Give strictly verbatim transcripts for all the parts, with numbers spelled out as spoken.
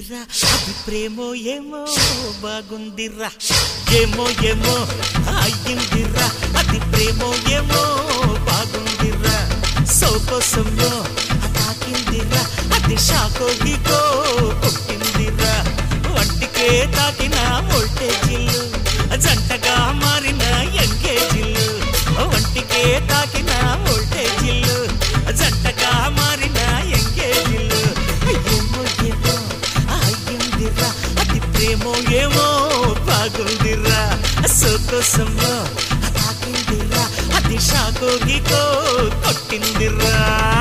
అయ్యిందిరా అది ప్రేమో ఏమో బాగుందిరా ఏమో ఏమో అయ్యిందిరా అది ప్రేమో ఏమో బాగుందిరా సోకోసంలో తాకిందిరా అది షాకో గీకో కొట్టిందిరా వంటికే తాకిన వోల్టేజీలు జంటగా మారిన ఎంగేజీలు వంటికే తాకిన వోల్టేజీలు జంటగా మారిన ఎంగేజీలు ఏమో ఏమో అయ్యిందిరా అది ప్రేమో ఏమో బాగుందిరా సోకోసంలో తాకిందిరా అది షాకో గీకో కొట్టిందిరా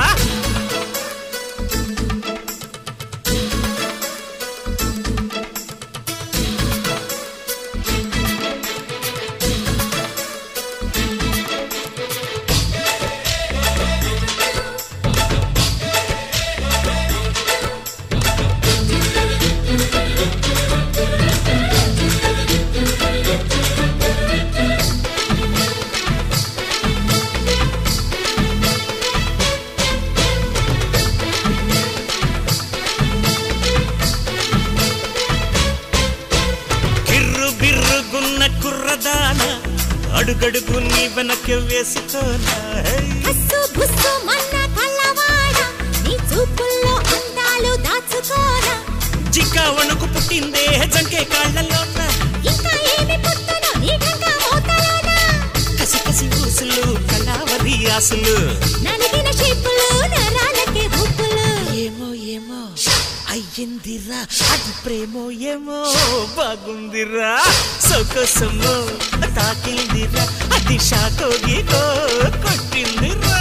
కుర్రదాన అడుగడుగు నీ వెనక్కి వేసుకోనా హస్సు బుస్సు మన్న కళ్ళవాడ నీ చూపుల్లో అందాలు దాచుకోనా జిక్కా వణుకు పుట్టిందే జంకే కాళ్ళలోన ఇంకా ఏమి పుట్టనో నీ గంగ మోతలోన కసి కసి ఊసులు కళావరి ఆసులు నలిగిన షేపులు నరాలకే భూపులు ఏమో ఏమో అయ్యిందిరా అది ప్రేమో ఏమో బాగుందిరా సోకోసమో తాకిందిరా అది షాకో గీకో కొట్టిందిరా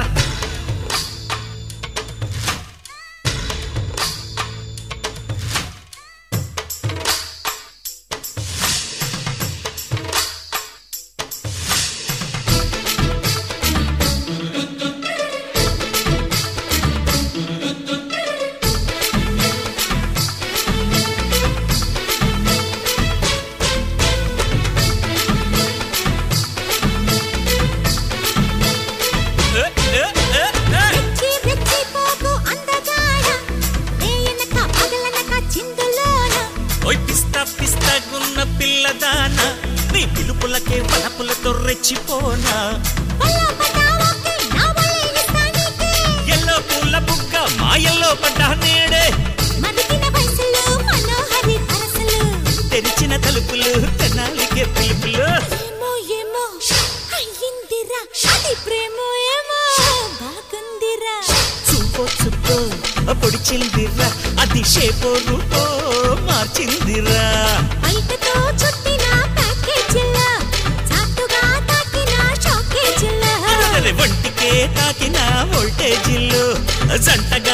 పిస్తా పిస్తాగున్న పిల్లదానా నీ పిలుపులకే వలపులతో రెచ్చిపోనా ఎల్లో పూల బుగ్గ మాయల్లో పడ్డా నేడే తెరిచిన తలుపులు తెనాలికే పిలుపులు ఏమో ఏమో అయ్యిందిరా అది ప్రేమో ఏమో బాగుందిరా చూపో చూపో పొడిచిందిరా అది షేపో రూపో మార్చిందిరా బయటతో చుట్టిన ప్యాకేజీలా చాటుగా తాకిన షాకేజీలా వంటికే తాకిన వోల్టేజీలు జంటగా